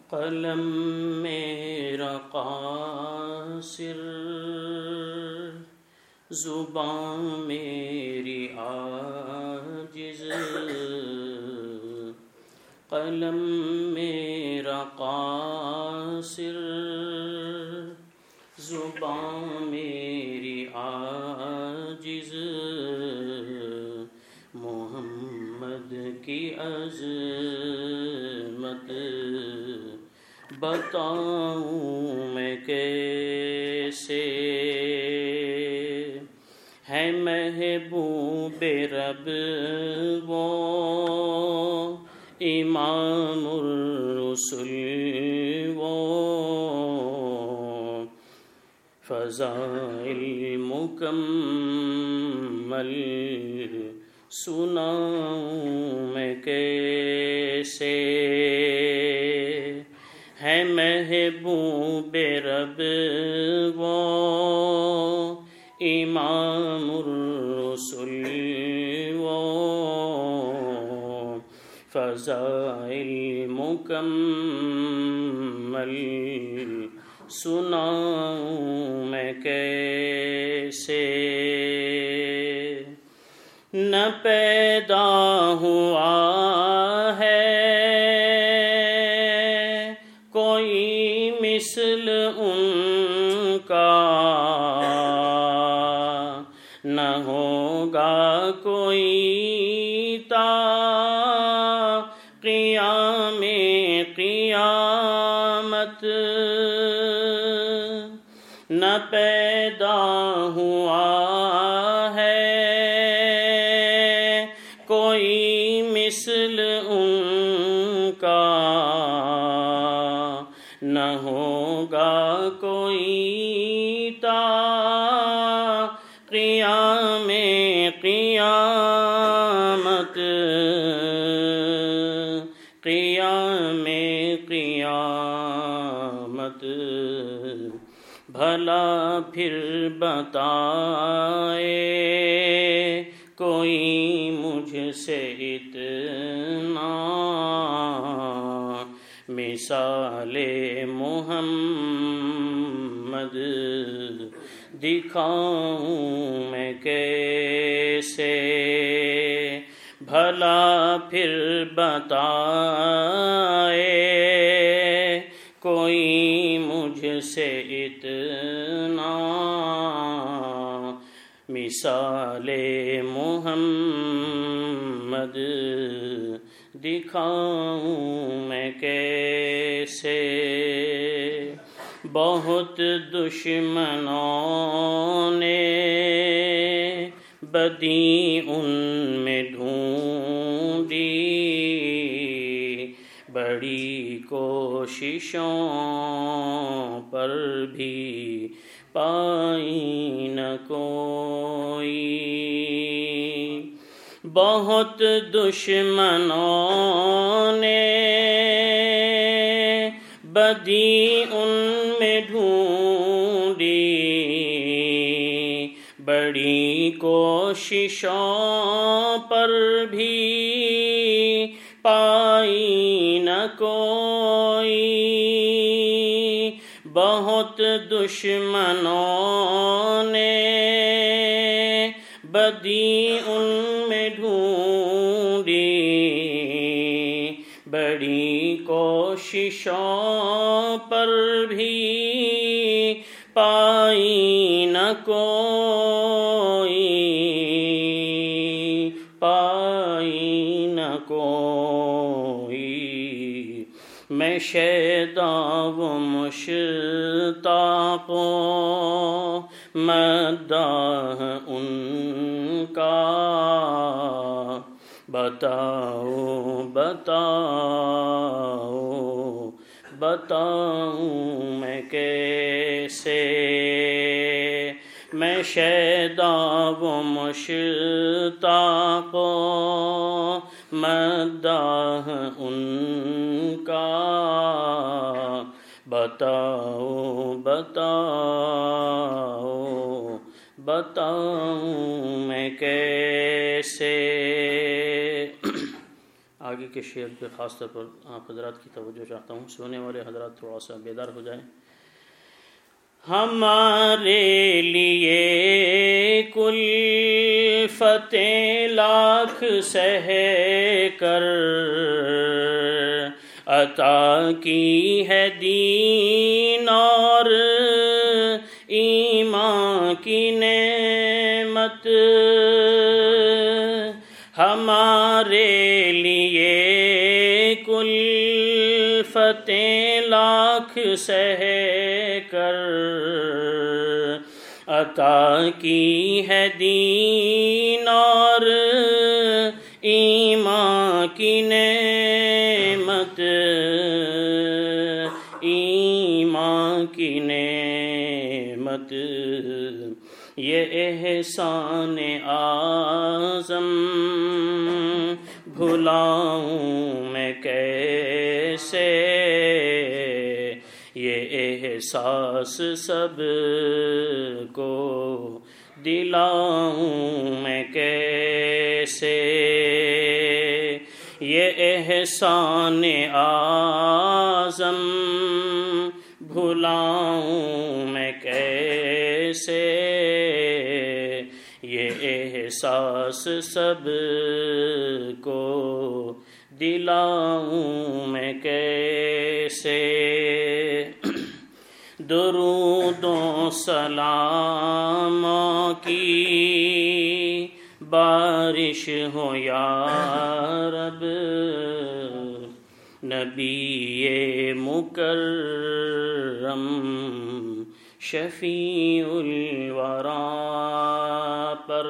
قلم میرا قاصر، زبان میری عاجز، قلم میرا قاصر، زبان میری عاجز، محمد کی عظمت بتاؤں میں کیسے، ہے محبوب رب وہ امام الرسل وہ، فضائل مکمل سناؤں میں کیسے، ہے محبوب رب وہ امام الرسل وہ، فضائل مکمل سناؤں میں کیسے، نہ پیدا ہوا ہے کوئی مثل ان کا، نہ ہوگا کوئی تا قیام قیامت، نہ پیدا ہوا ہے کوئی مثل ان کا، نہ ہوگا کوئی تا قیام قیامت، قیام قیامت، بھلا پھر بتائے کوئی مجھ سے اتنا، مثال محمد دکھاؤں میں کیسے، بھلا پھر بتائے کوئی مجھ سے اتنا، مثال محمد دکھاؤں میں کیسے، بہت دشمنوں نے بدی ان میں ڈھونڈی، بڑی کوششوں پر بھی پائی نہ کوئی، بہت دشمنوں نے بدی ان میں ڈھونڈی، بڑی کوششوں پر بھی پائی نہ کوئی، بہت دشمنوں نے بدی ان میں ڈھونڈی، بڑی کوششوں پر بھی پائی نہ کوئی، پائی نہ کوئی، میں شیدا و مشتاق و مداح ان کا، بتاؤ بتاؤ بتاؤں میں کیسے، میں شیدا و مشتاق و مداح ان کا، بتاؤ بتاؤ بتاؤں میں کیسے، آگے کے شعر پہ خاص طور پر آپ حضرات کی توجہ چاہتا ہوں، سونے والے حضرات تھوڑا سا بیدار ہو جائیں۔ ہمارے لیے کلفتیں لاکھ سہ کر عطا کی ہے دین اور ایمان کی نعمت، ہمارے لیے کلفتیں لاکھ سہ کر عطا کی ہے دین اور ایمان کی نعمت، ایمان کی نعمت، یہ احسان اعظم بھلاؤں میں کیسے، یہ احساس سب کو دلاؤں میں کیسے، یہ احسان اعظم بھلاؤں میں کیسے، یہ احساس سب کو دلاؤں میں کیسے۔ درود و سلام کی بارش ہو یا رب، نبی مکرم شفیع الورا پر،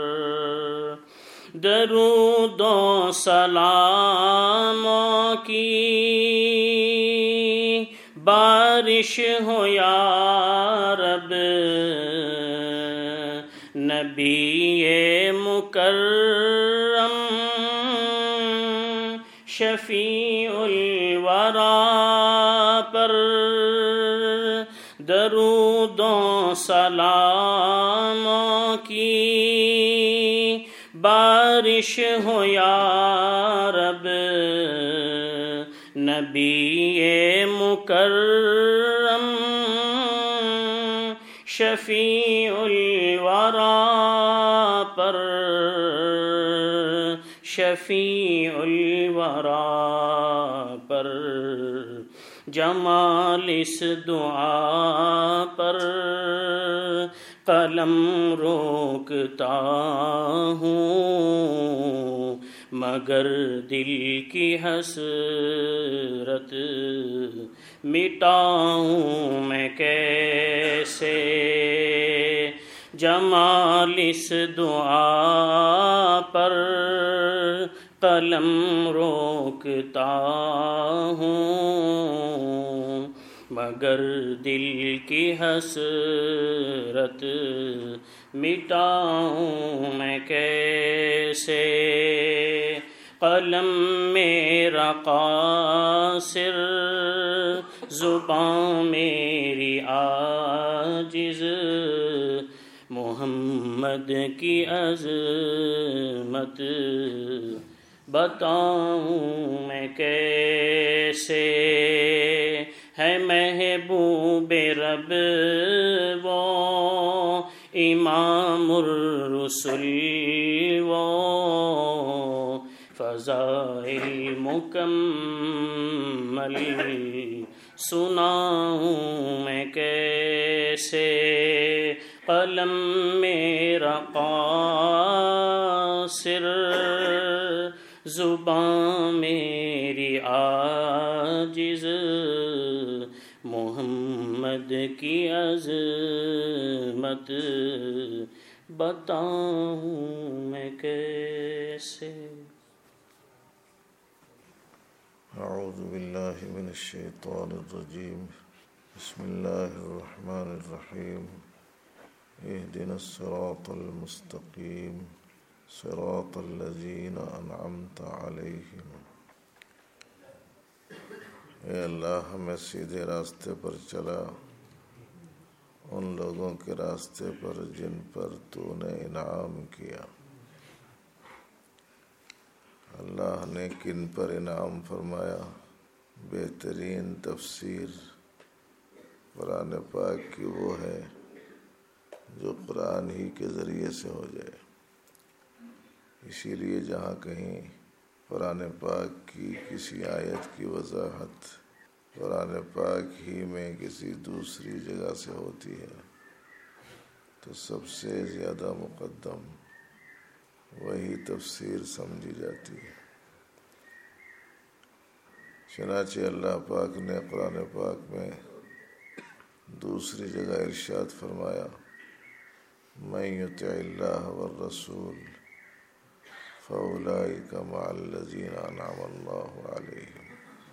درود و سلام کی بارش ہو یا رب، نبی مکرم شفیع الورا پر، درود و سلام کی بارش ہو یا رب، نبی مکرم شفیع الورا پر، شفیع الورا پر، جمال اس دعا پر قلم روکتا ہوں، مگر دل کی حسرت مٹاؤں میں کیسے، جمال اس دعا پر قلم روکتا ہوں، مگر دل کی حسرت مٹاؤں میں کیسے، قلم میرا قاصر، زبان میری عاجز، محمد کی عظمت بتاؤں میں کیسے، ہے محبوب رب وہ امام الرسل وہ، فضائل مکمل سناؤں میں کیسے، قلم میرا قاصر، زبان میری عاجز، محمد کی عظمت بتاؤں میں کیسے۔ اعوذ باللہ من الشیطان الرجیم، بسم اللہ الرحمن الرحیم، اہدنا الصراط المستقیم، صراط الذین انعمت علیہم۔ اے اللہ ہمیں سیدھے راستے پر چلا، ان لوگوں کے راستے پر جن پر تو نے انعام کیا۔ اللہ نے کن پر انعام فرمایا۔ بہترین تفسیر قرآن پاک کی وہ ہے جو قرآن ہی کے ذریعے سے ہو جائے۔ اسی لیے جہاں کہیں قرآن پاک کی کسی آیت کی وضاحت قرآن پاک ہی میں کسی دوسری جگہ سے ہوتی ہے تو سب سے زیادہ مقدم وہی تفسیر سمجھی جاتی ہے۔ چنانچہ اللہ پاک نے قرآن پاک میں دوسری جگہ ارشاد فرمایا، من یطع اللہ والرسول فاولئک مع الذین انعم اللہ علیہم۔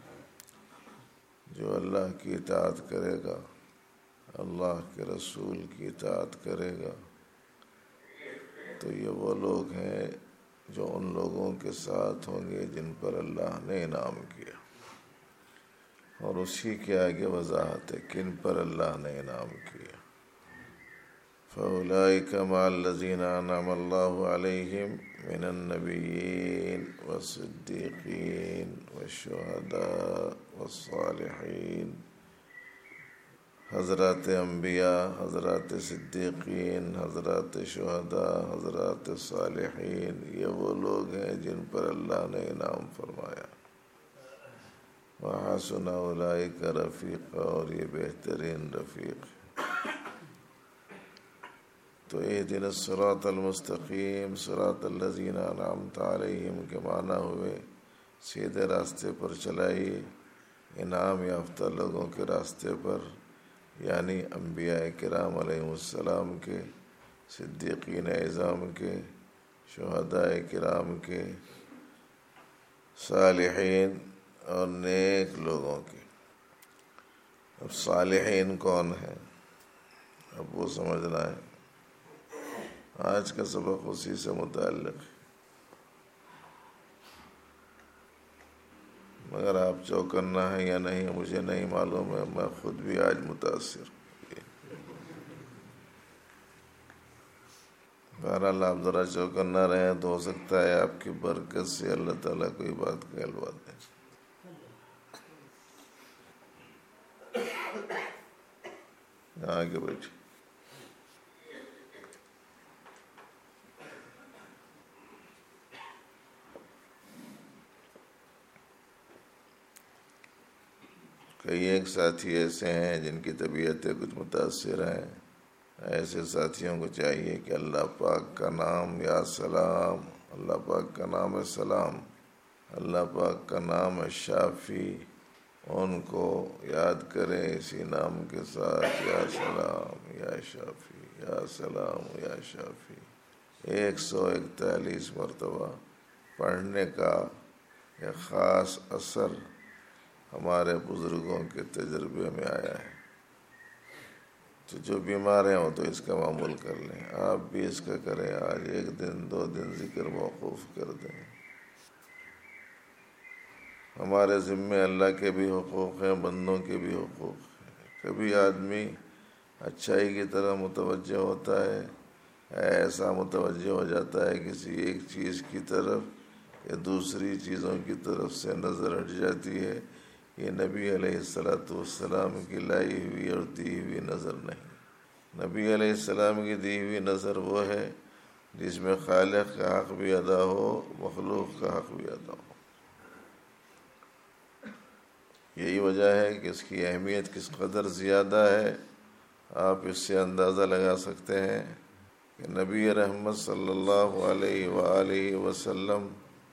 جو اللہ کی اطاعت کرے گا، اللہ کے رسول کی اطاعت کرے گا، تو یہ وہ لوگ ہیں جو ان لوگوں کے ساتھ ہوں گے جن پر اللہ نے انعام کیا۔ اور اسی کے آگے وضاحت ہے کن پر اللہ نے انعام کیا۔ فَأُولَئِكَ مَعَ الَّذِينَ أَنْعَمَ اللَّهُ عَلَيْهِمْ مِنَ النَّبِيِّينَ وَالصِّدِّيقِينَ وَالشُّهَدَاءِ وَالصَّالِحِينَ۔ حضرات انبیاء، حضرات صدیقین، حضرات شہداء، حضرات صالحین، یہ وہ لوگ ہیں جن پر اللہ نے انعام فرمایا۔ وَحَسُنَ أُولَئِكَ رَفِيقًا، اور یہ بہترین رفیق۔ تو اهدنا الصراط المستقیم صراط الذین انعمت علیہم کے معنی ہوئے سیدھے راستے پر چلائیے، انعام یافتہ لوگوں کے راستے پر، یعنی انبیاء کرام علیہ السلام کے، صدیقین اعظام کے، شہداء کرام کے، صالحین اور نیک لوگوں کے۔ اب صالحین کون ہیں، اب وہ سمجھنا ہے۔ آج کا سبق اسی سے متعلق ہے، مگر آپ چوکنا ہے یا نہیں مجھے نہیں معلوم ہے، میں خود بھی آج متاثر ہوں۔ بہرحال آپ ذرا چوکنا رہیں تو ہو سکتا ہے آپ کی برکت سے اللہ تعالیٰ کوئی بات کہلوا دیں۔ آگے بیٹھے۔ کئی ایک ساتھی ایسے ہیں جن کی طبیعتیں کچھ متاثر ہیں، ایسے ساتھیوں کو چاہیے کہ اللہ پاک کا نام یا سلام، اللہ پاک کا نام ہے سلام، اللہ پاک کا نام ہے شافی، ان کو یاد کریں اسی نام کے ساتھ، یا سلام یا شافی، یا سلام یا شافی 141 مرتبہ پڑھنے کا ایک خاص اثر ہمارے بزرگوں کے تجربے میں آیا ہے۔ تو جو بیمار ہیں وہ تو اس کا معمول کر لیں، آپ بھی اس کا کریں، آج 1 دن 2 دن ذکر موقوف کر دیں۔ ہمارے ذمے اللہ کے بھی حقوق ہیں، بندوں کے بھی حقوق ہیں۔ کبھی آدمی اچھائی کی طرح متوجہ ہوتا ہے، ایسا متوجہ ہو جاتا ہے کسی ایک چیز کی طرف کہ دوسری چیزوں کی طرف سے نظر ہٹ جاتی ہے۔ یہ نبی علیہ السلام کی لائی ہوئی اور دی ہوئی نظر نہیں۔ نبی علیہ السلام کی دی ہوئی نظر وہ ہے جس میں خالق کا حق بھی ادا ہو، مخلوق کا حق بھی ادا ہو۔ یہی وجہ ہے کہ اس کی اہمیت کس قدر زیادہ ہے، آپ اس سے اندازہ لگا سکتے ہیں کہ نبی رحمت صلی اللہ علیہ وآلہ وسلم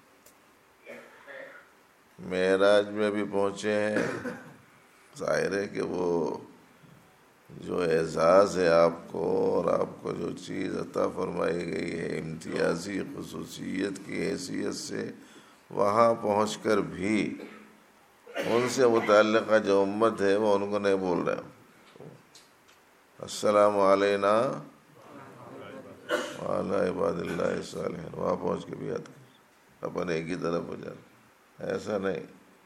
معراج میں بھی پہنچے ہیں۔ ظاہر ہے کہ وہ جو اعزاز ہے آپ کو، اور آپ کو جو چیز عطا فرمائی گئی ہے امتیازی خصوصیت کی حیثیت سے، وہاں پہنچ کر بھی ان سے متعلقہ جو امت ہے وہ ان کو نہیں بول رہے، السلام علینا وعلی عباد اللہ الصالحین، وہاں پہنچ کے بھی یاد کر اپنے ایک ہی طرف ہو جانا، ایسا نہیں۔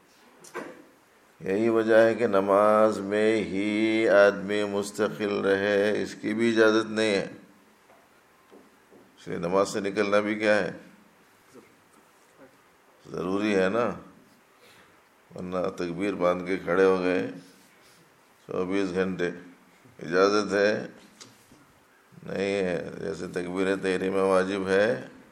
یہی وجہ ہے کہ نماز میں ہی آدمی مستقل رہے، اس کی بھی اجازت نہیں ہے۔ اس لیے نماز سے نکلنا بھی کیا ہے، ضروری ہے نا، ورنہ تکبیر باندھ کے کھڑے ہو گئے 24 گھنٹے، اجازت ہے؟ نہیں ہے۔ جیسے تکبیر تحریمہ واجب ہے،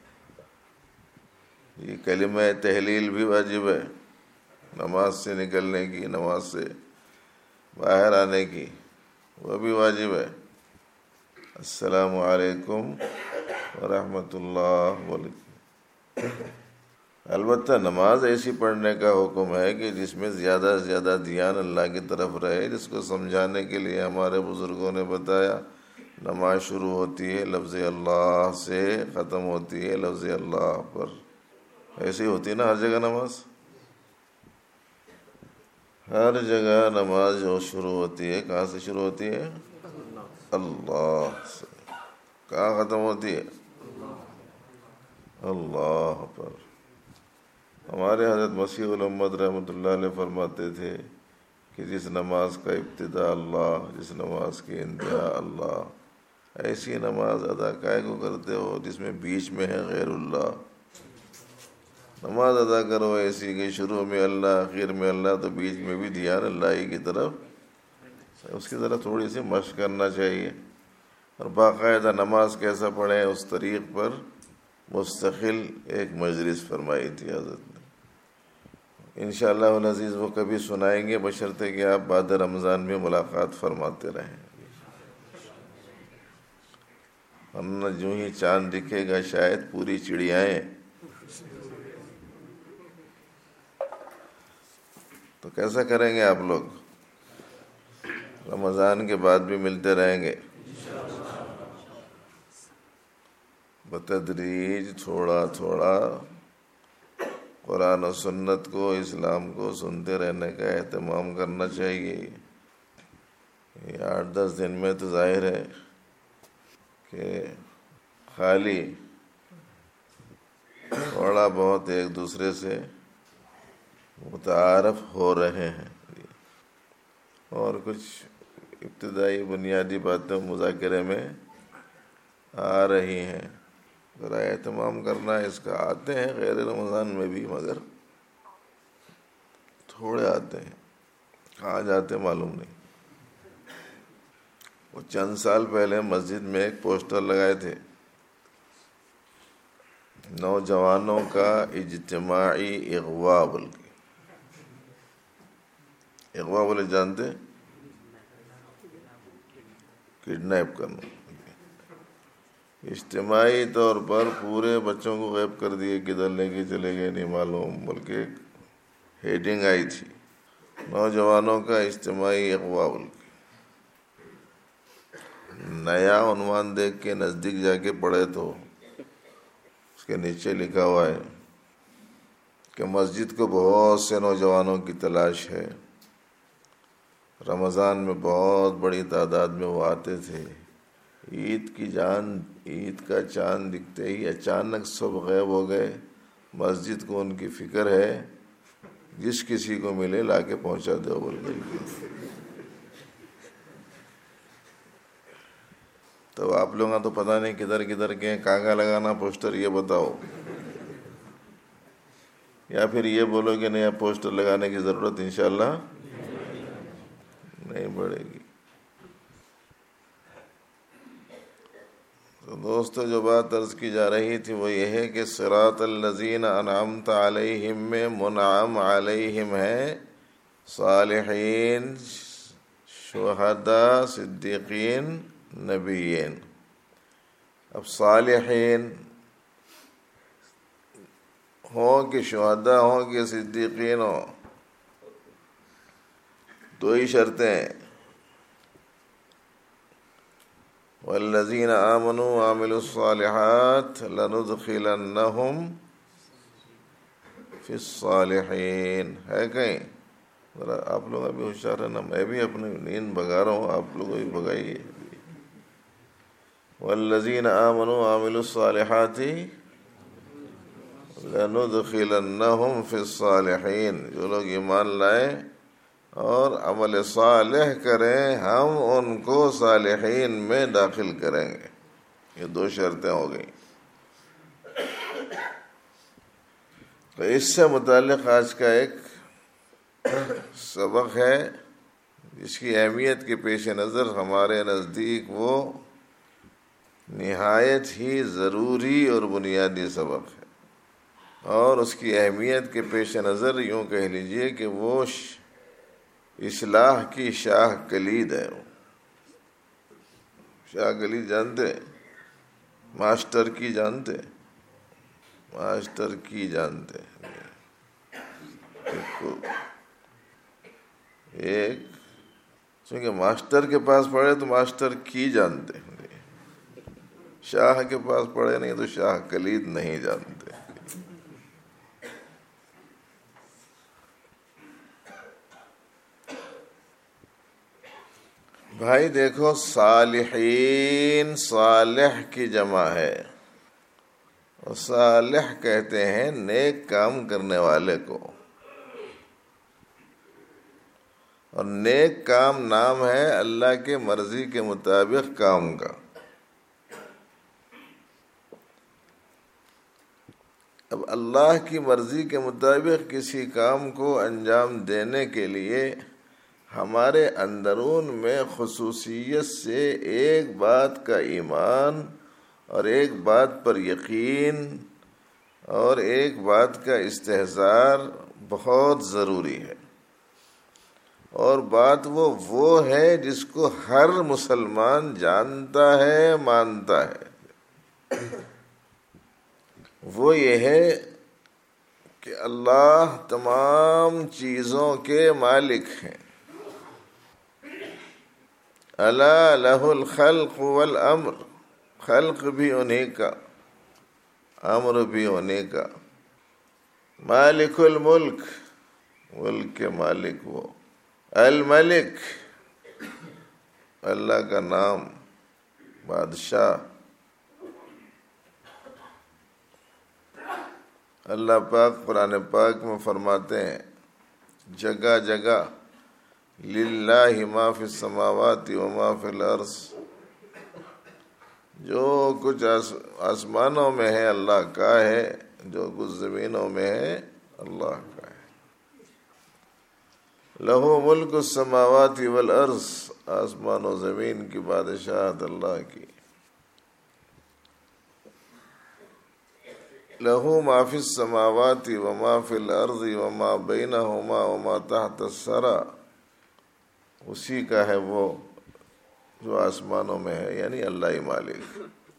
یہ کلمہ تحلیل بھی واجب ہے، نماز سے نکلنے کی، نماز سے باہر آنے کی، وہ بھی واجب ہے۔ السلام علیکم ورحمۃ اللہ وبرکاتہ۔ البتہ نماز ایسی پڑھنے کا حکم ہے کہ جس میں زیادہ سے زیادہ دھیان اللہ کی طرف رہے، جس کو سمجھانے کے لیے ہمارے بزرگوں نے بتایا نماز شروع ہوتی ہے لفظ اللہ سے، ختم ہوتی ہے لفظ اللہ پر۔ ایسی ہوتی ہے نا ہر جگہ نماز، ہر جگہ نماز جو شروع ہوتی ہے کہاں سے شروع ہوتی ہے؟ اللہ سے۔ کہاں ختم ہوتی ہے؟ اللہ پر۔ ہمارے حضرت مسیح الامت رحمۃ اللہ علیہ فرماتے تھے کہ جس نماز کا ابتدا اللہ، جس نماز کی انتہا اللہ، ایسی نماز ادا کائے کو کرتے ہو جس میں بیچ میں ہے غیر اللہ؟ نماز ادا کرو ایسی کہ شروع میں اللہ، آخر میں اللہ، تو بیچ میں بھی دھیان اللہ ہی کی طرف، اس کی طرف تھوڑی سی مشق کرنا چاہیے، اور باقاعدہ نماز کیسا پڑھیں اس طریق پر مستقل ایک مجلس فرمائی تھی حضرت نے۔ انشاءاللہ العزیز وہ کبھی سنائیں گے، بشرطے کہ آپ بعد رمضان میں ملاقات فرماتے رہیں، ورنہ جو ہی چاند دکھے گا شاید پوری چڑیائیں، تو کیسا کریں گے آپ لوگ؟ رمضان کے بعد بھی ملتے رہیں گے بتدریج، تھوڑا تھوڑا قرآن و سنت کو، اسلام کو سنتے رہنے کا اہتمام کرنا چاہیے۔ یہ 8-10 دن میں تو ظاہر ہے کہ خالی تھوڑا بہت ایک دوسرے سے متعارف ہو رہے ہیں، اور کچھ ابتدائی بنیادی باتیں مذاکرے میں آ رہی ہیں، ذرا اہتمام کرنا اس کا۔ آتے ہیں غیر رمضان میں بھی، مگر تھوڑے آتے ہیں، کہاں جاتے معلوم نہیں۔ وہ چند سال پہلے مسجد میں ایک پوسٹر لگائے تھے، نوجوانوں کا اجتماعی اغوا بول کے۔ اغوا بولے جانتے؟ کڈنیپ کرنا، اجتماعی طور پر پورے بچوں کو غائب کر دیے، کدھر لے کے چلے گئے نہیں معلوم، بلکہ ہیڈنگ آئی تھی نوجوانوں کا اجتماعی اغوا بول کے۔ نیا عنوان دیکھ کے نزدیک جا کے پڑھے تو اس کے نیچے لکھا ہوا ہے کہ مسجد کو بہت سے نوجوانوں کی تلاش ہے، رمضان میں بہت بڑی تعداد میں وہ آتے تھے، عید کا چاند دکھتے ہی اچانک سب غائب ہو گئے، مسجد کو ان کی فکر ہے، جس کسی کو ملے لا کے پہنچا دو بول کے۔ تو آپ لوگوں تو پتہ نہیں کدھر کدھر کے کہاں لگانا پوسٹر، یہ بتاؤ، یا پھر یہ بولو کہ نہیں پوسٹر لگانے کی ضرورت انشاءاللہ نہیں پڑے گی۔ تو دوستو جو بات عرض کی جا رہی تھی وہ یہ ہے کہ صراط الذین انعمت علیہم میں منعم علیہم ہے صالحین، شہداء، صدیقین، نبیین۔ اب صالحین ہوں کہ شہداء ہوں کہ صدیقین ہوں، دو ہی شرطیں ہیں، والذین آمنوا وعملوا الصالحات لندخلنہم فی الصالحین۔ ہے کہیں؟ ذرا آپ لوگ ابھی ہوشیار رہنا، میں بھی اپنی نیند بگا رہا ہوں، آپ لوگ بھی بگائیے۔ والذین آمنوا وعملوا الصالحات لندخلنہم فی الصالحین، جو لوگ ایمان لائیں اور عمل صالح کریں ہم ان کو صالحین میں داخل کریں گے۔ یہ دو شرطیں ہو گئیں۔ تو اس سے متعلق آج کا ایک سبق ہے جس کی اہمیت کے پیش نظر ہمارے نزدیک وہ نہایت ہی ضروری اور بنیادی سبق ہے، اور اس کی اہمیت کے پیش نظر یوں کہہ لیجئے کہ وہ اصلاح کی شاہ کلید ہے۔ شاہ کلید جانتے؟ ماسٹر کی جانتے؟ ماسٹر کی جانتے؟ ایک چونکہ ماسٹر کے پاس پڑھے تو ماسٹر کی جانتے، شاہ کے پاس پڑھے نہیں تو شاہ کلید نہیں جانتے۔ بھائی دیکھو، صالحین صالح کی جمع ہے، اور صالح کہتے ہیں نیک کام کرنے والے کو، اور نیک کام نام ہے اللہ کے مرضی کے مطابق کام کا۔ اب اللہ کی مرضی کے مطابق کسی کام کو انجام دینے کے لیے ہمارے اندرون میں خصوصیت سے ایک بات کا ایمان اور ایک بات پر یقین اور ایک بات کا استحضار بہت ضروری ہے، اور بات وہ ہے جس کو ہر مسلمان جانتا ہے، مانتا ہے۔ وہ یہ ہے کہ اللہ تمام چیزوں کے مالک ہیں۔ الا لہ الخلق والامر، خلق بھی انہیں کا، امر بھی انہیں کا۔ مالک الملک، ملک کے مالک وہ۔ الملک، اللہ کا نام، بادشاہ۔ اللہ پاک قرآن پاک میں فرماتے ہیں جگہ جگہ للہ ما فی السماوات و ما فی الارض، جو کچھ آسمانوں میں ہے اللہ کا ہے، جو کچھ زمینوں میں ہے اللہ کا ہے۔ لہو ملک السماوات والارض، آسمان و زمین کی بادشاہت اللہ کی۔ لہو ما فی السماوات و ما فی الارض وما بینہما وما تحت الثری، اسی کا ہے وہ جو آسمانوں میں ہے، یعنی اللہ ہی مالک۔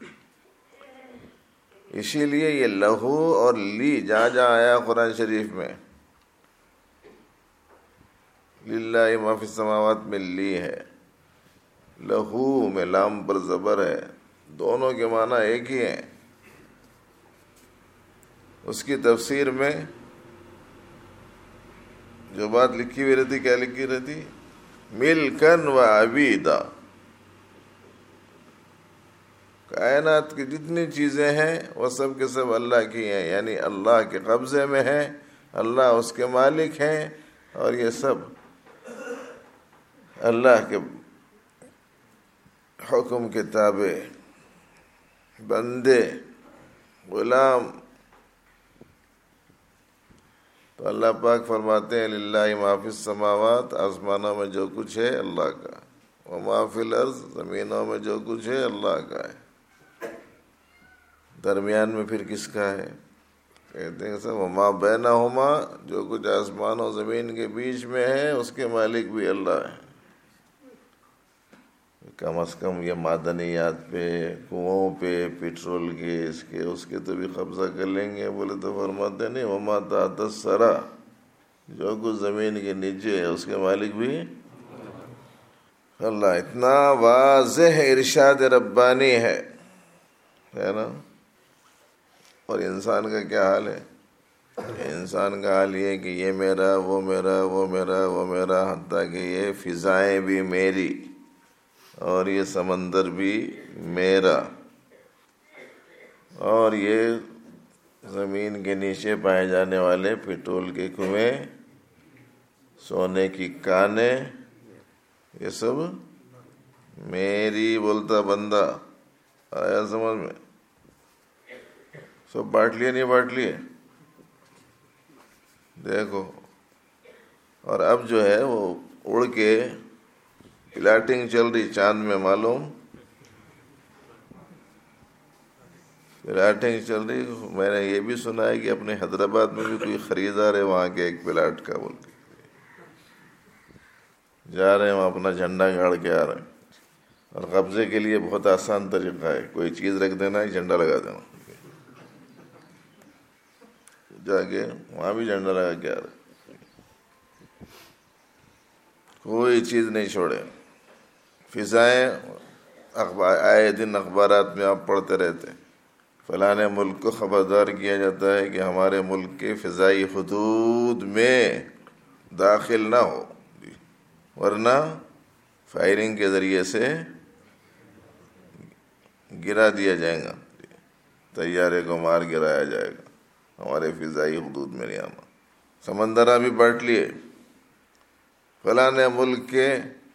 اسی لیے یہ لہو اور لی جہاں جہاں آیا قرآن شریف میں، للہ ما فی السماوات میں لی ہے، لہو میں لام پر زبر ہے، دونوں کے معنی ایک ہی ہیں۔ اس کی تفسیر میں جو بات لکھی ہوئی رہتی، کیا لکھی رہتی؟ ملکن و عبیدا، کائنات کی جتنی چیزیں ہیں وہ سب کے سب اللہ کی ہیں، یعنی اللہ کے قبضے میں ہیں، اللہ اس کے مالک ہیں، اور یہ سب اللہ کے حکم کے تابع بندے، غلام۔ تو اللہ پاک فرماتے ہیں للہ ما فی السماوات، آسمانوں میں جو کچھ ہے اللہ کا، وما فی الارض، زمینوں میں جو کچھ ہے اللہ کا ہے۔ درمیان میں پھر کس کا ہے؟ کہتے ہیں سب وما بینہما، جو کچھ آسمان و زمین کے بیچ میں ہے اس کے مالک بھی اللہ ہے۔ کم از کم یہ معدنیات پہ، کنوؤں پہ، پیٹرول کے، اس کے تو بھی قبضہ کر لیں گے، بولے تو فرماتے نہیں وما تحت الثری، جو کچھ زمین کے نیچے ہے اس کے مالک بھی اللہ۔ اتنا واضح ارشاد ربانی ہے نا؟ اور انسان کا کیا حال ہے؟ انسان کا حال یہ کہ یہ میرا، وہ میرا، وہ میرا، وہ میرا، حتیٰ کہ یہ فضائیں بھی میری اور یہ سمندر بھی میرا، اور یہ زمین کے نیچے پائے جانے والے پیٹرول کے کنویں، سونے کی کانیں، یہ سب میری بولتا بندہ۔ آیا سمجھ میں؟ سب بانٹ لیے نہیں بانٹ لیے؟ دیکھو، اور اب جو ہے وہ اڑ کے پلاٹنگ چل رہی چاند میں، معلوم پلاٹنگ چل رہی. میں نے یہ بھی سنا ہے کہ اپنے حیدرآباد میں بھی کوئی خریدار ہے وہاں کے ایک پلاٹ کا، بول کے جا رہے ہیں وہاں اپنا جھنڈا گاڑ کے آ رہے ہیں. اور قبضے کے لیے بہت آسان طریقہ ہے، کوئی چیز رکھ دینا، ایک جھنڈا لگا دینا، جا کے وہاں بھی جھنڈا لگا کے آ رہے، کوئی چیز نہیں چھوڑے. فضائیں آئے دن اخبارات میں آپ پڑھتے رہتے، فلاں ملک کو خبردار کیا جاتا ہے کہ ہمارے ملک کے فضائی حدود میں داخل نہ ہو، ورنہ فائرنگ کے ذریعے سے گرا دیا جائے گا، طیارے کو مار گرایا جائے گا، ہمارے فضائی حدود میں نہیں آنا. سمندر بھی بانٹ لیے، فلاں ملک کے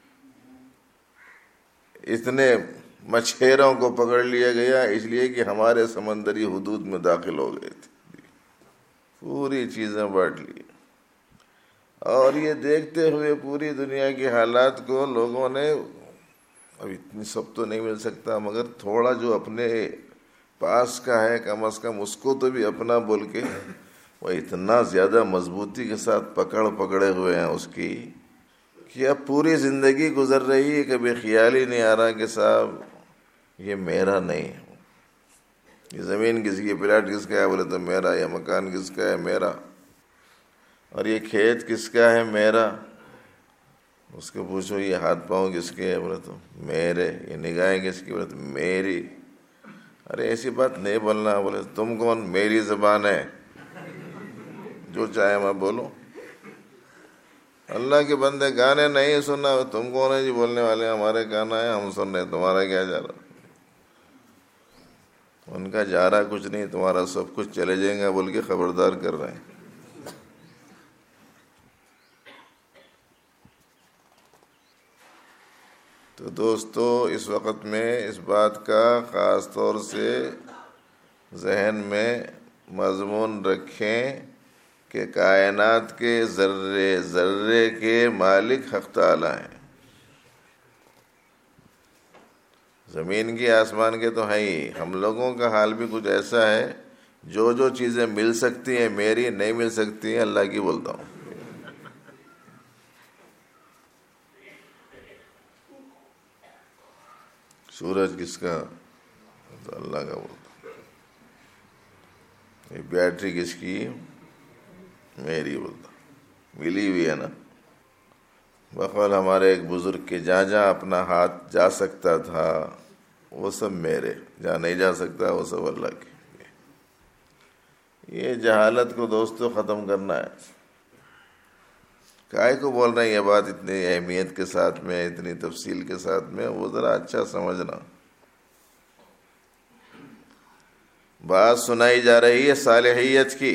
اتنے مچھیروں کو پکڑ لیا گیا اس لیے کہ ہمارے سمندری حدود میں داخل ہو گئے تھے. پوری چیزیں بانٹ لی. اور یہ دیکھتے ہوئے پوری دنیا کے حالات کو لوگوں نے، اب اتنی سب تو نہیں مل سکتا مگر تھوڑا جو اپنے پاس کا ہے کم از کم اس کو تو بھی اپنا بول کے وہ اتنا زیادہ مضبوطی کے ساتھ پکڑے ہوئے ہیں اس کی کہ اب پوری زندگی گزر رہی ہے، کبھی خیال ہی نہیں آ رہا کہ صاحب یہ میرا نہیں ہے، یہ زمین کس کی، پلاٹ کس کا ہے بولے تو میرا، یہ مکان کس کا ہے میرا، اور یہ کھیت کس کا ہے میرا. اس کو پوچھو یہ ہاتھ پاؤں کس کے ہے بولے تو میرے، یہ نگاہیں کس کی بولے تو میری. ارے ایسی بات نہیں بولنا، بولے تم کون، میری زبان ہے، جو چاہے میں بولوں. اللہ کے بندے گانے نہیں سننا، تم کون ہے جی بولنے والے، ہمارے گانا ہے ہم سن رہے، تمہارا کیا جا رہا. ان کا جا رہا کچھ نہیں، تمہارا سب کچھ چلے جائیں گا بول کے خبردار کر رہے ہیں. تو دوستو اس وقت میں اس بات کا خاص طور سے ذہن میں مضمون رکھیں کہ کائنات کے ذرے ذرے کے مالک حق تعالی ہیں. زمین کی آسمان کے تو ہیں ہی، ہم لوگوں کا حال بھی کچھ ایسا ہے، جو چیزیں مل سکتی ہیں میری، نہیں مل سکتی ہیں اللہ کی بولتا ہوں. سورج کس کا، تو اللہ کا بولتا ہوں. یہ بیٹری کس کی، میری بولتا ہوں. ملی ہوئی ہے نا. بقول ہمارے ایک بزرگ کے جہاں جہاں اپنا ہاتھ جا سکتا تھا وہ سب میرے، جہاں نہیں جا سکتا وہ سب اللہ کے. یہ جہالت کو دوستو ختم کرنا ہے. کائے کو بول رہے ہیں یہ بات اتنی اہمیت کے ساتھ میں، اتنی تفصیل کے ساتھ میں، وہ ذرا اچھا سمجھنا. بات سنائی جا رہی ہے صالحیت کی،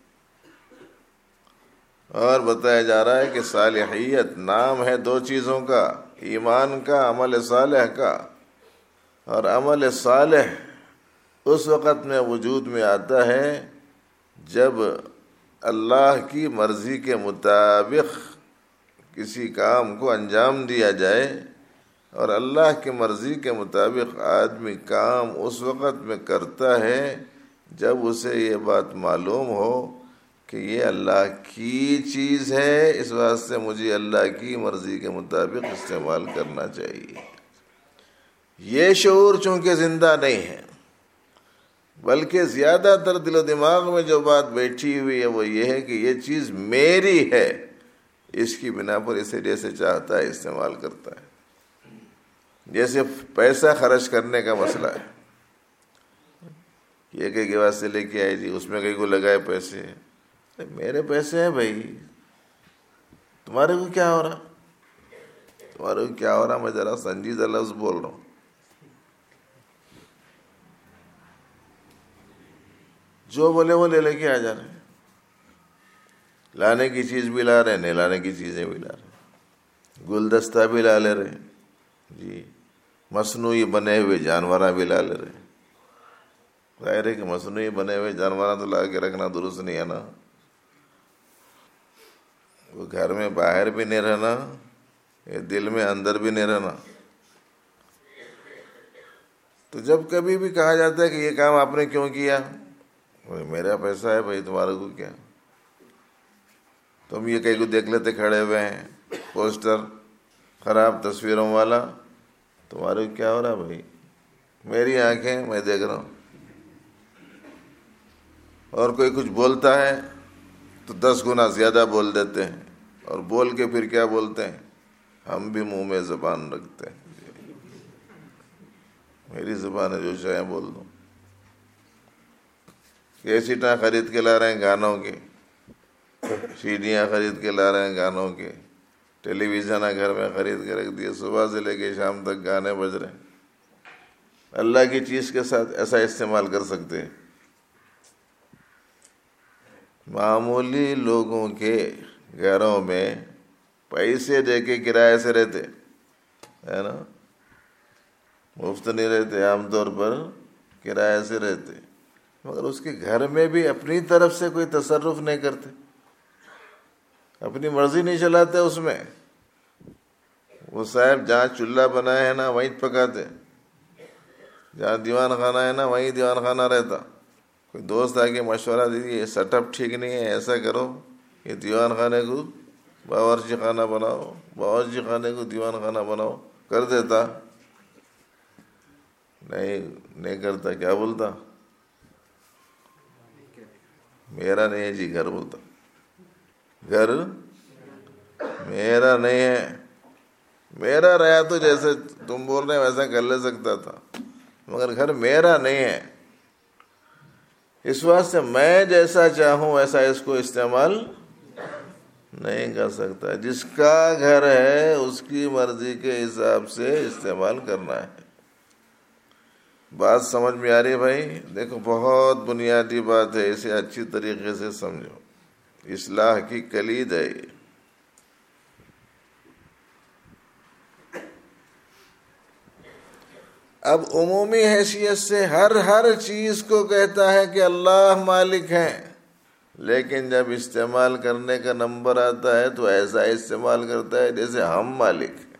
اور بتایا جا رہا ہے کہ صالحیت نام ہے دو چیزوں کا، ایمان کا، عمل صالح کا. اور عمل صالح اس وقت میں وجود میں آتا ہے جب اللہ کی مرضی کے مطابق کسی کام کو انجام دیا جائے. اور اللہ کی مرضی کے مطابق آدمی کام اس وقت میں کرتا ہے جب اسے یہ بات معلوم ہو کہ یہ اللہ کی چیز ہے، اس واسطے مجھے اللہ کی مرضی کے مطابق استعمال کرنا چاہیے. یہ شعور چونکہ زندہ نہیں ہے، بلکہ زیادہ تر دل و دماغ میں جو بات بیٹھی ہوئی ہے وہ یہ ہے کہ یہ چیز میری ہے، اس کی بنا پر اسے جیسے چاہتا ہے استعمال کرتا ہے. جیسے پیسہ خرچ کرنے کا مسئلہ ہے، یہ کہیں کے واسطے لے کے آئے جی، اس میں کہیں کو لگائے پیسے. میرے پیسے ہیں بھائی، تمہارے کو کیا ہو رہا، تمہارے کو کیا ہو رہا. میں ذرا سنجیدہ لفظ بول رہا ہوں. جو بولے وہ لے کے آ جا رہے ہیں. لانے کی چیز بھی لا رہے ہیں، نہیں لانے کی چیزیں بھی لا رہے ہیں. گلدستہ بھی لا لے رہے ہیں جی، مصنوعی بنے ہوئے جانوراں بھی لا لے رہے ہیں. ظاہر ہے کہ مصنوعی بنے ہوئے جانوراں تو لا کے رکھنا درست نہیں ہے نا. وہ گھر میں باہر بھی نہیں رہنا، یہ دل میں اندر بھی نہیں رہنا۔ تو جب کبھی بھی کہا جاتا ہے کہ یہ کام آپ نے کیوں کیا، میرا پیسہ ہے بھائی، تمہارے کو کیا، تم یہ کہیں کو دیکھ لیتے کھڑے ہوئے ہیں پوسٹر خراب تصویروں والا، تمہارے کو کیا ہو رہا بھائی، میری آنکھیں میں دیکھ رہا ہوں۔ اور کوئی کچھ بولتا ہے تو 10 گنا زیادہ بول دیتے ہیں، اور بول کے پھر کیا بولتے ہیں، ہم بھی منہ میں زبان رکھتے ہیں، میری زبان ہے جو چاہے بول دوں۔ کیسٹاں خرید کے لا رہے ہیں گانوں کے، سیڈیاں خرید کے لا رہے ہیں گانوں کے، ٹیلی ویژن گھر میں خرید کے رکھ دیے، صبح سے لے کے شام تک گانے بج رہے ہیں۔ اللہ کی چیز کے ساتھ ایسا استعمال کر سکتے ہیں؟ معمولی لوگوں کے گھروں میں پیسے دے کے کرائے سے رہتے ہے نا، مفت نہیں رہتے، عام طور پر کرائے سے رہتے، مگر اس کے گھر میں بھی اپنی طرف سے کوئی تصرف نہیں کرتے، اپنی مرضی نہیں چلاتے اس میں۔ وہ صاحب جہاں چولہا بنا ہے نا وہیں پکاتے، جہاں دیوان خانہ ہے نا وہیں دیوان خانہ رہتا۔ کوئی دوست آ کے مشورہ دیجیے یہ سیٹ اپ ٹھیک نہیں ہے، ایسا کرو، یہ دیوان خانے کو باورچی خانہ بناؤ، باورچی خانے کو دیوان خانہ بناؤ، کر دیتا؟ نہیں کرتا۔ کیا بولتا؟ میرا نہیں ہے جی، گھر بولتا، گھر میرا نہیں ہے، میرا رہا تو جیسے تم بول رہے ہیں ویسا کر لے سکتا تھا، مگر گھر میرا نہیں ہے، اس واسطے میں جیسا چاہوں ویسا اس کو استعمال نہیں کر سکتا۔ جس کا گھر ہے اس کی مرضی کے حساب سے استعمال کرنا ہے۔ بات سمجھ میں آ رہی ہے بھائی؟ دیکھو بہت بنیادی بات ہے، اسے اچھی طریقے سے سمجھو، اصلاح کی کلید ہے یہ۔ اب عمومی حیثیت سے ہر چیز کو کہتا ہے کہ اللہ مالک ہیں، لیکن جب استعمال کرنے کا نمبر آتا ہے تو ایسا استعمال کرتا ہے جیسے ہم مالک ہیں،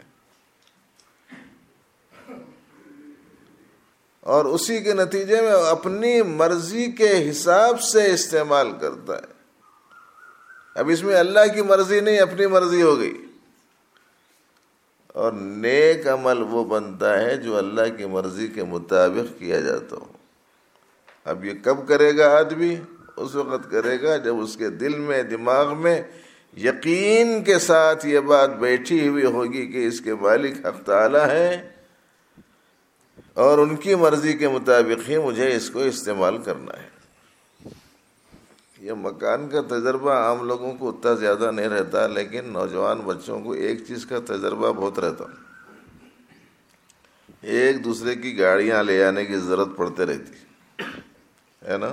اور اسی کے نتیجے میں اپنی مرضی کے حساب سے استعمال کرتا ہے۔ اب اس میں اللہ کی مرضی نہیں، اپنی مرضی ہو گئی، اور نیک عمل وہ بنتا ہے جو اللہ کی مرضی کے مطابق کیا جاتا ہو۔ اب یہ کب کرے گا آدمی؟ اس وقت کرے گا جب اس کے دل میں، دماغ میں یقین کے ساتھ یہ بات بیٹھی ہوئی ہوگی کہ اس کے مالک حق تعالی ہیں، اور ان کی مرضی کے مطابق ہی مجھے اس کو استعمال کرنا ہے۔ یہ مکان کا تجربہ عام لوگوں کو اتنا زیادہ نہیں رہتا، لیکن نوجوان بچوں کو ایک چیز کا تجربہ بہت رہتا، ایک دوسرے کی گاڑیاں لے آنے کی ضرورت پڑتے رہتی ہے نا،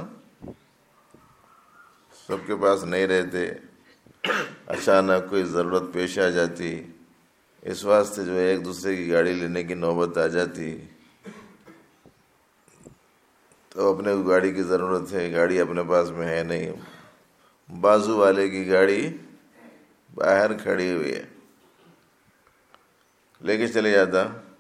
سب کے پاس نہیں رہتے، اچانک کوئی ضرورت پیش آ جاتی، اس واسطے جو ہے ایک دوسرے کی گاڑی لینے کی نوبت آ جاتی، تو اپنے کو گاڑی کی ضرورت ہے، گاڑی اپنے پاس میں ہے نہیں، بازو والے کی گاڑی باہر کھڑی ہوئی ہے، لے کے چلے جاتا؟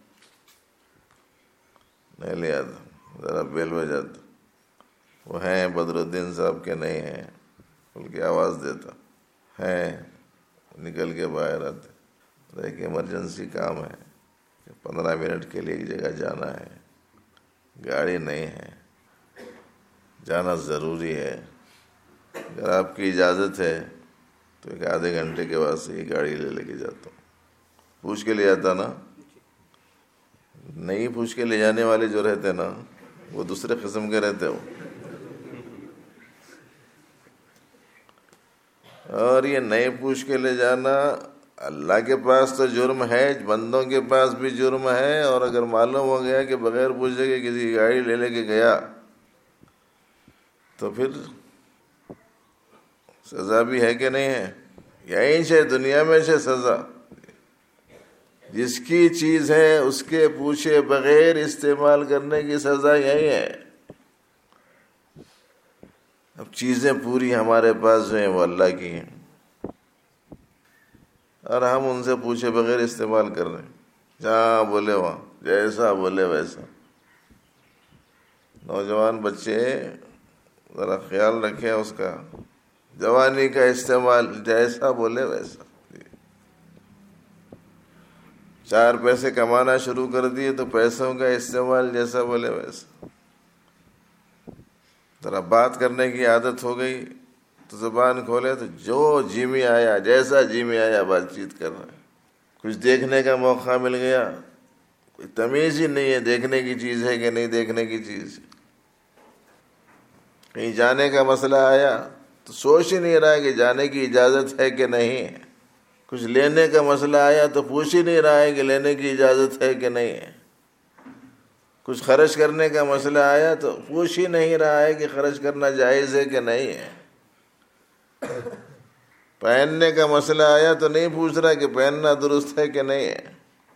نہیں لے آتا، ذرا بیل بجاتا جاتا، وہ ہیں بدر الدین صاحب کے نہیں ہیں، بول کے آواز دیتا، ہیں، نکل کے باہر آتے، ایک ایمرجنسی کام ہے، 15 منٹ کے لیے ایک جگہ جانا ہے، گاڑی نہیں ہے، جانا ضروری ہے، اگر آپ کی اجازت ہے تو ایک آدھے گھنٹے کے بعد سے یہ گاڑی لے کے جاتا ہوں۔ پوچھ کے لے جاتا نا، نہیں پوچھ کے لے جانے والے جو رہتے نا وہ دوسرے قسم کے رہتے ہو، اور یہ نہیں پوچھ کے لے جانا، اللہ کے پاس تو جرم ہے، بندوں کے پاس بھی جرم ہے، اور اگر معلوم ہو گیا کہ بغیر پوچھے کے کسی کی گاڑی لے کے گیا تو پھر سزا بھی ہے کہ نہیں ہے؟ یہیں سے دنیا میں سے سزا، جس کی چیز ہے اس کے پوچھے بغیر استعمال کرنے کی سزا یہی ہے۔ اب چیزیں پوری ہمارے پاس جو ہیں وہ اللہ کی ہیں، اور ہم ان سے پوچھے بغیر استعمال کر رہے ہیں، جہاں بولے وہاں، جیسا بولے ویسا۔ نوجوان بچے ذرا خیال رکھیں اس کا، جوانی کا استعمال جیسا بولے ویسا۔ 4 پیسے کمانا شروع کر دیے تو پیسوں کا استعمال جیسا بولے ویسا۔ ذرا بات کرنے کی عادت ہو گئی تو زبان کھولے تو جو جی میں آیا، جیسا جی میں آیا بات چیت کر رہا ہے۔ کچھ دیکھنے کا موقع مل گیا، کوئی تمیز ہی نہیں ہے دیکھنے کی چیز ہے کہ نہیں دیکھنے کی چیز ہے۔ کہیں جانے کا مسئلہ آیا تو سوچ ہی نہیں رہا کہ جانے کی اجازت ہے کہ نہیں ہے۔ کچھ لینے کا مسئلہ آیا تو پوچھ ہی نہیں رہا ہے کہ لینے کی اجازت ہے کہ نہیں ہے۔ کچھ خرچ کرنے کا مسئلہ آیا تو پوچھ ہی نہیں رہا ہے کہ خرچ کرنا جائز ہے کہ نہیں ہے۔ پہننے کا مسئلہ آیا تو نہیں پوچھ رہا کہ پہننا درست ہے کہ نہیں ہے۔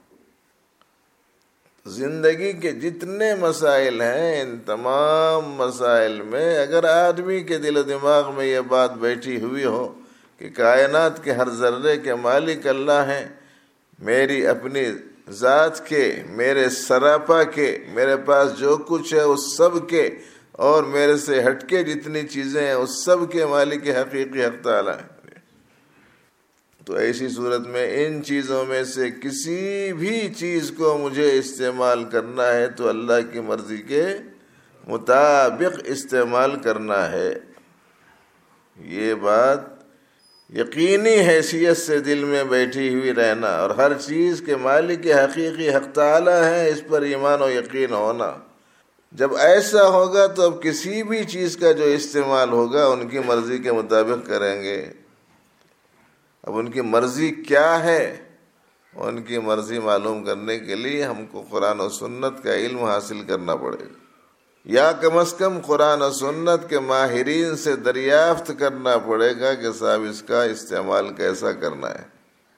زندگی کے جتنے مسائل ہیں، ان تمام مسائل میں اگر آدمی کے دل و دماغ میں یہ بات بیٹھی ہوئی ہو کہ کائنات کے ہر ذرے کے مالک اللہ ہیں، میری اپنی ذات کے، میرے سراپا کے، میرے پاس جو کچھ ہے اس سب کے، اور میرے سے ہٹ کے جتنی چیزیں ہیں اس سب کے مالک حقیقی حق تعالی ہیں، تو ایسی صورت میں ان چیزوں میں سے کسی بھی چیز کو مجھے استعمال کرنا ہے تو اللہ کی مرضی کے مطابق استعمال کرنا ہے۔ یہ بات یقینی حیثیت سے دل میں بیٹھی ہوئی رہنا، اور ہر چیز کے مالک حقیقی حق تعالی ہے، اس پر ایمان و یقین ہونا۔ جب ایسا ہوگا تو اب کسی بھی چیز کا جو استعمال ہوگا ان کی مرضی کے مطابق کریں گے۔ اب ان کی مرضی کیا ہے، ان کی مرضی معلوم کرنے کے لیے ہم کو قرآن و سنت کا علم حاصل کرنا پڑے گا، یا کم از کم قرآن و سنت کے ماہرین سے دریافت کرنا پڑے گا کہ صاحب اس کا استعمال کیسا کرنا ہے۔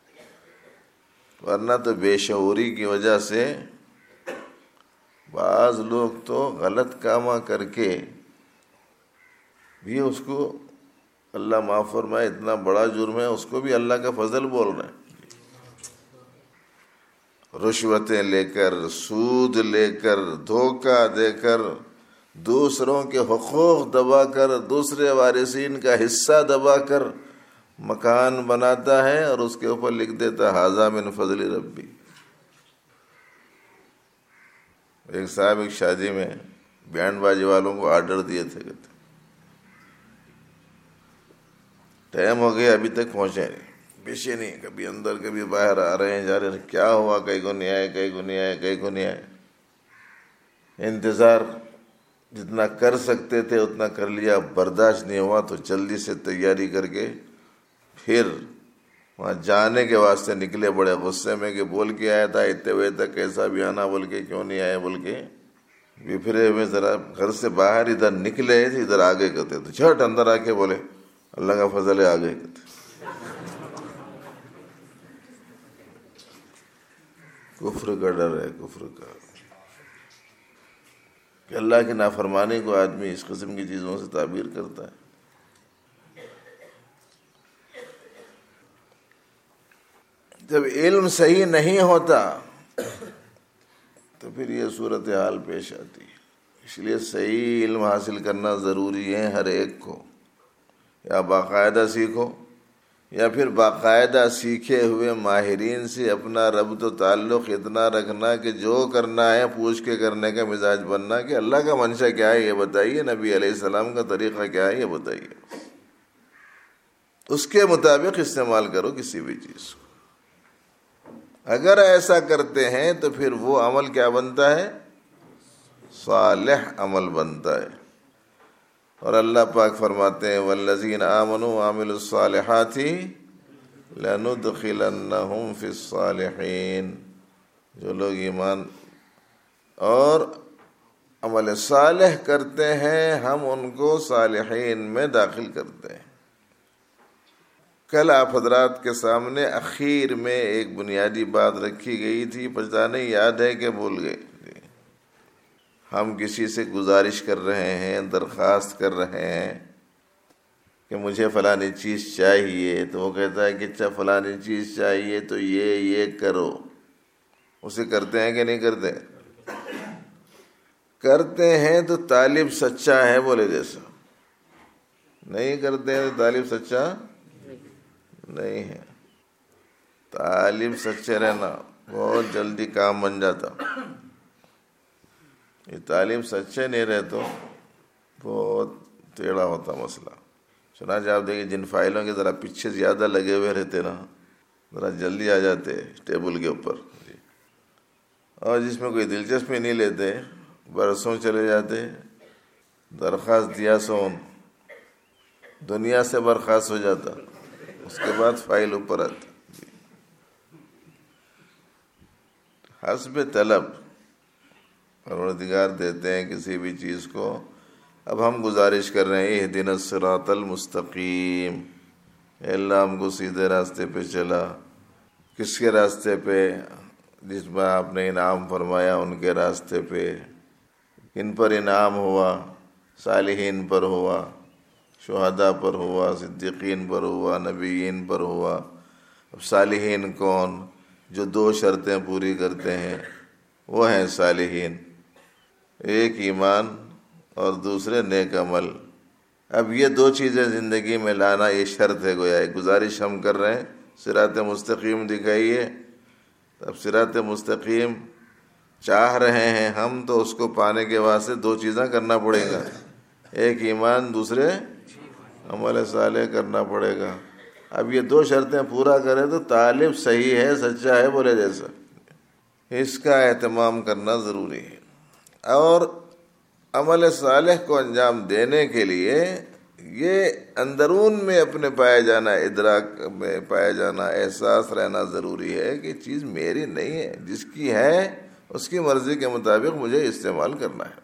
ورنہ تو بے شعوری کی وجہ سے بعض لوگ تو غلط کامہ کر کے بھی اس کو اللہ معاف فرمائے، اتنا بڑا جرم ہے، اس کو بھی اللہ کا فضل بول رہے ہیں۔ رشوتیں لے کر، سود لے کر، دھوکہ دے کر، دوسروں کے حقوق دبا کر، دوسرے وارثین کا حصہ دبا کر مکان بناتا ہے اور اس کے اوپر لکھ دیتا ھذا من فضل ربی۔ ایک صاحب ایک شادی میں بینڈ بازی والوں کو آرڈر دیے تھے، کہتے ٹائم ہو گیا ابھی تک پہنچے نہیں، پیچھے نہیں، کبھی اندر کبھی باہر، آ رہے ہیں جا رہے ہیں، کیا ہوا، کہیں کو نہیں آئے، کہیں کو نہیں آئے، کہیں کو نہیں آئے۔ انتظار جتنا کر سکتے تھے اتنا کر لیا، برداشت نہیں ہوا تو جلدی سے تیاری کر کے پھر وہاں جانے کے واسطے نکلے، بڑے غصے میں کہ بول کے آیا تھا اتنے بجے تک، کیسا بھی آنا، بول کے کیوں نہیں آئے، بول کے بفرے ہوئے ذرا گھر سے باہر ادھر نکلے تھے، ادھر آگے کرتے تو جھٹ اندر آ کے بولے اللہ کا فضل ہے، آگے کرتے۔ کفر کا ڈر ہے، کفر کا، کہ اللہ کی نافرمانی کو آدمی اس قسم کی چیزوں سے تعبیر کرتا ہے۔ جب علم صحیح نہیں ہوتا تو پھر یہ صورتحال پیش آتی ہے۔ اس لیے صحیح علم حاصل کرنا ضروری ہے ہر ایک کو، یا باقاعدہ سیکھو یا پھر باقاعدہ سیکھے ہوئے ماہرین سے اپنا ربط و تعلق اتنا رکھنا کہ جو کرنا ہے پوچھ کے کرنے کا مزاج بننا، کہ اللہ کا منشا کیا ہے یہ بتائیے، نبی علیہ السلام کا طریقہ کیا ہے یہ بتائیے، اس کے مطابق استعمال کرو کسی بھی چیز کو۔ اگر ایسا کرتے ہیں تو پھر وہ عمل کیا بنتا ہے؟ صالح عمل بنتا ہے۔ اور اللہ پاک فرماتے ہیں والذین آمنوا وعملوا الصالحات لندخلنہم فی الصالحین، جو لوگ ایمان اور عمل صالح کرتے ہیں ہم ان کو صالحین میں داخل کرتے ہیں۔ کل آپ حضرات کے سامنے اخیر میں ایک بنیادی بات رکھی گئی تھی، پتہ نہیں یاد ہے کہ بھول گئے۔ ہم کسی سے گزارش کر رہے ہیں، درخواست کر رہے ہیں کہ مجھے فلانی چیز چاہیے، تو وہ کہتا ہے کہ اچھا فلانی چیز چاہیے تو یہ کرو، اسے کرتے ہیں کہ نہیں کرتے؟ کرتے ہیں تو طالب سچا ہے بولے جیسا، نہیں کرتے ہیں تو طالب سچا نہیں ہے۔ طالب سچے رہنا بہت جلدی کام بن جاتا، یہ طالب سچے نہیں رہے تو بہت ٹیڑھا ہوتا مسئلہ۔ چنانچہ آپ دیکھیں جن فائلوں کے ذرا پیچھے زیادہ لگے ہوئے رہتے نا، ذرا جلدی آ جاتے ٹیبل کے اوپر، اور جس میں کوئی دلچسپی نہیں لیتے برسوں چلے جاتے، درخواست دیا سون دنیا سے برخاست ہو جاتا، اس کے بعد فائل اوپر آتی۔ حسب طلب پروردگار دیتے ہیں کسی بھی چیز کو۔ اب ہم گزارش کر رہے ہیں اہدنا الصراط المستقیم، اے اللہ ہم کو سیدھے راستے پہ چلا۔ کس کے راستے پہ؟ جس میں آپ نے انعام فرمایا ان کے راستے پہ۔ ان پر انعام ہوا؟ صالحین پر ہوا، شہداء پر ہوا، صدیقین پر ہوا، نبیین پر ہوا۔ اب صالحین کون؟ جو 2 شرطیں پوری کرتے ہیں وہ ہیں صالحین، ایک ایمان اور دوسرے نیک عمل۔ اب یہ 2 چیزیں زندگی میں لانا یہ شرط ہے، گویا ایک گزارش ہم کر رہے ہیں صراط مستقیم دکھائیے۔ اب صراط مستقیم چاہ رہے ہیں ہم تو اس کو پانے کے واسطے 2 چیزیں کرنا پڑے گا، ایک ایمان دوسرے عمل صالح کرنا پڑے گا۔ اب یہ 2 شرطیں پورا کرے تو طالب صحیح ہے، سچا ہے بولے جیسا۔ اس کا اہتمام کرنا ضروری ہے، اور عمل صالح کو انجام دینے کے لیے یہ اندرون میں اپنے پائے جانا، ادراک میں پائے جانا، احساس رہنا ضروری ہے کہ چیز میری نہیں ہے، جس کی ہے اس کی مرضی کے مطابق مجھے استعمال کرنا ہے۔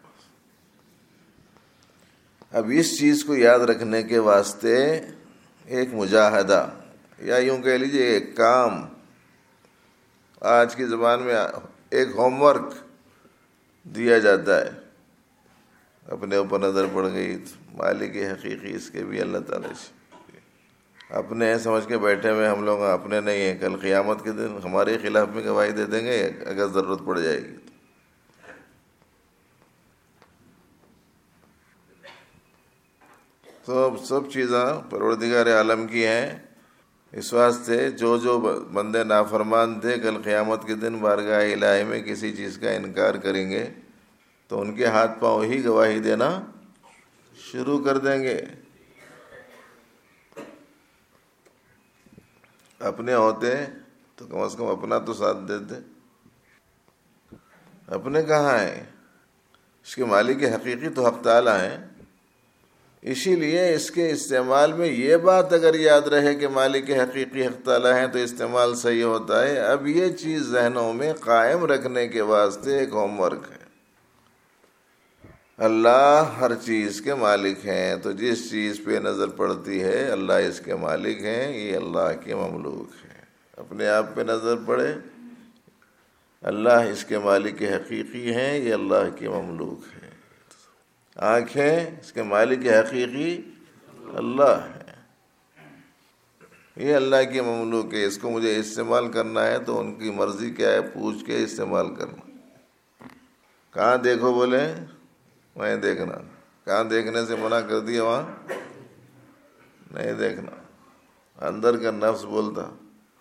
اب اس چیز کو یاد رکھنے کے واسطے ایک مجاہدہ، یا یوں کہہ لیجیے ایک کام، آج کی زبان میں ایک ہوم ورک دیا جاتا ہے۔ اپنے اوپر نظر پڑ گئی تو مالک حقیقی اس کے بھی اللہ تعالیٰ سے اپنے سمجھ کے بیٹھے ہوئے ہم لوگ اپنے نہیں ہیں، کل قیامت کے دن ہمارے خلاف میں گواہی دے دیں گے اگر ضرورت پڑ جائے گی تو سب چیزاں پروردگار عالم کی ہیں۔ اس واسطے جو بندے نافرمان تھے کل قیامت کے دن بارگاہ الہی میں کسی چیز کا انکار کریں گے تو ان کے ہاتھ پاؤں ہی گواہی دینا شروع کر دیں گے۔ اپنے ہوتے تو کم از کم اپنا تو ساتھ دیتے، اپنے کہاں ہیں؟ اس کے مالک حقیقی تو حق تعالیٰ ہیں۔ اسی لیے اس کے استعمال میں یہ بات اگر یاد رہے کہ مالک حقیقی حق تعالیٰ ہیں تو استعمال صحیح ہوتا ہے۔ اب یہ چیز ذہنوں میں قائم رکھنے کے واسطے ایک ہوم ورک ہے۔ اللہ ہر چیز کے مالک ہیں، تو جس چیز پہ نظر پڑتی ہے اللہ اس کے مالک ہیں، یہ اللہ کے مملوک ہیں۔ اپنے آپ پہ نظر پڑے اللہ اس کے مالک حقیقی ہیں، یہ اللہ کے مملوک ہیں۔ آنکھیں اس کے مالک حقیقی اللہ ہے، یہ اللہ کی مملوک ہے، اس کو مجھے استعمال کرنا ہے تو ان کی مرضی کیا ہے پوچھ کے استعمال کرنا۔ کہاں دیکھو بولے وہیں دیکھنا، کہاں دیکھنے سے منع کر دیا وہاں نہیں دیکھنا، اندر کا نفس بولتا۔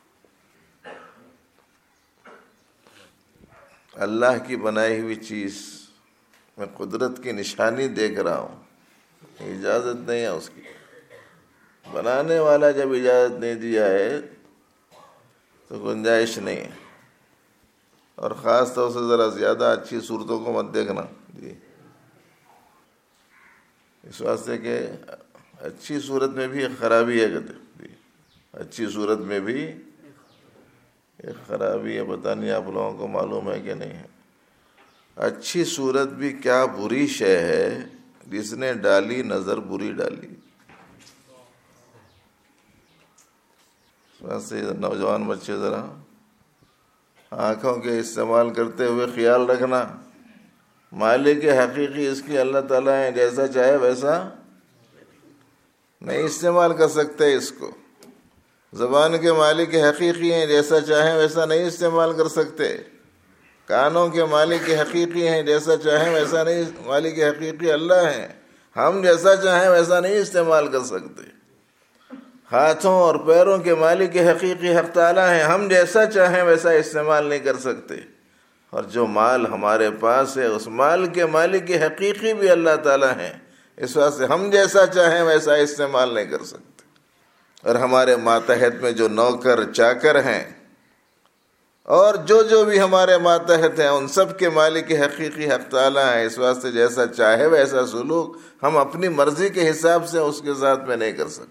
اللہ کی بنائی ہوئی چیز میں قدرت کی نشانی دیکھ رہا ہوں، اجازت نہیں ہے اس کی، بنانے والا جب اجازت نہیں دیا ہے تو گنجائش نہیں ہے۔ اور خاص طور سے ذرا زیادہ اچھی صورتوں کو مت دیکھنا جی، اس واسطے کہ اچھی صورت میں بھی ایک خرابی ہے، جی اچھی صورت میں بھی ایک خرابی ہے، پتہ نہیں آپ لوگوں کو معلوم ہے کہ نہیں ہے۔ اچھی صورت بھی کیا بری شے ہے، جس نے ڈالی نظر بری ڈالی۔ ویسے نوجوان بچے ذرا آنکھوں کے استعمال کرتے ہوئے خیال رکھنا، مالک حقیقی اس کی اللہ تعالیٰ ہیں، جیسا چاہے ویسا نہیں استعمال کر سکتے اس کو. زبان کے مالک حقیقی ہیں، جیسا چاہیں ویسا نہیں استعمال کر سکتے. کانوں کے مالک حقیقی ہیں، جیسا چاہیں ویسا نہیں. مالک حقیقی اللہ ہیں، ہم جیسا چاہیں ویسا نہیں استعمال کر سکتے. ہاتھوں اور پیروں کے مالک حقیقی حق تعالیٰ ہیں، ہم جیسا چاہیں ویسا استعمال نہیں کر سکتے. اور جو مال ہمارے پاس ہے اس مال کے مالک حقیقی بھی اللہ تعالیٰ ہیں، اس واسطے ہم جیسا چاہیں ویسا استعمال نہیں کر سکتے. اور ہمارے ماتحت میں جو نوکر چاکر ہیں اور جو بھی ہمارے ماتحت ہیں ان سب کے مالک حقیقی حق تعالیٰ ہیں. اس واسطے جیسا چاہے ویسا سلوک ہم اپنی مرضی کے حساب سے اس کے ذات میں نہیں کر سکتے.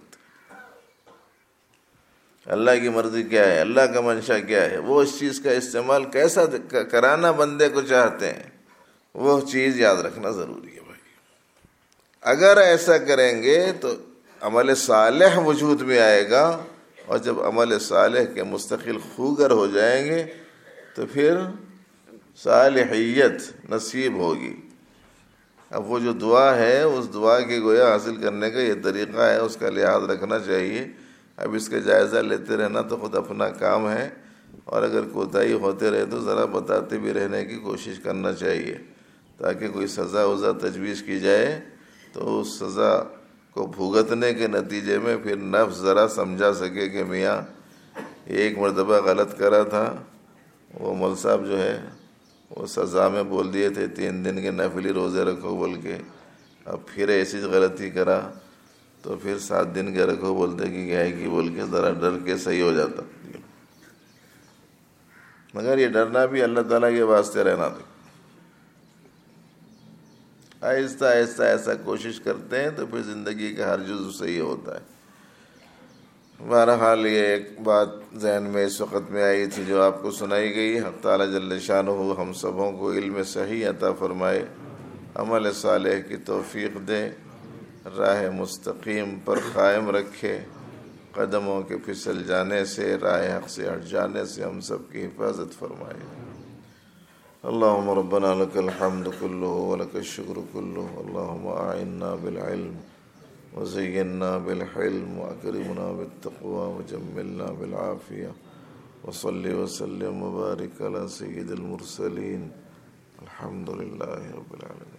اللہ کی مرضی کیا ہے، اللہ کا منشا کیا ہے، وہ اس چیز کا استعمال کیسا کرانا بندے کو چاہتے ہیں، وہ چیز یاد رکھنا ضروری ہے بھائی. اگر ایسا کریں گے تو عمل صالح وجود میں آئے گا، اور جب عمل صالح کے مستقل خوگر ہو جائیں گے تو پھر صالحیت نصیب ہوگی. اب وہ جو دعا ہے اس دعا کے گویا حاصل کرنے کا یہ طریقہ ہے، اس کا لحاظ رکھنا چاہیے. اب اس کا جائزہ لیتے رہنا تو خود اپنا کام ہے، اور اگر کوتاہی ہوتے رہے تو ذرا بتاتے بھی رہنے کی کوشش کرنا چاہیے، تاکہ کوئی سزا وزا تجویز کی جائے تو اس سزا کو بھگتنے کے نتیجے میں پھر نفس ذرا سمجھا سکے کہ میاں ایک مرتبہ غلط کرا تھا، وہ مول صاحب جو ہے وہ سزا میں بول دیے تھے 3 دن کے نفلی روزے رکھو بول کے، اب پھر ایسی غلطی کرا تو پھر 7 دن کے رکھو بولتے کہ کیا ہے کہ بول کے ذرا ڈر کے صحیح ہو جاتا. مگر یہ ڈرنا بھی اللہ تعالیٰ کے واسطے رہنا تھا. آہستہ آہستہ ایسا کوشش کرتے ہیں تو پھر زندگی کا ہر جزو صحیح ہوتا ہے. بہرحال یہ ایک بات ذہن میں اس وقت میں آئی تھی جو آپ کو سنائی گئی. حق تعالیٰ جل شانہ ہم سبوں کو علم صحیح عطا فرمائے، عمل صالح کی توفیق دے، راہ مستقیم پر قائم رکھے، قدموں کے پھسل جانے سے، راہ حق سے ہٹ جانے سے ہم سب کی حفاظت فرمائے. اللہم ربنا لک الحمد کلہ ولک الشکر کلہ، اللہم اعنا بالعلم وزیننا بالحلم واکرمنا بالتقوی وجملنا بالعافیہ، وصلی وسلم وبارک علی سید المرسلین. الحمد للہ رب العالمین.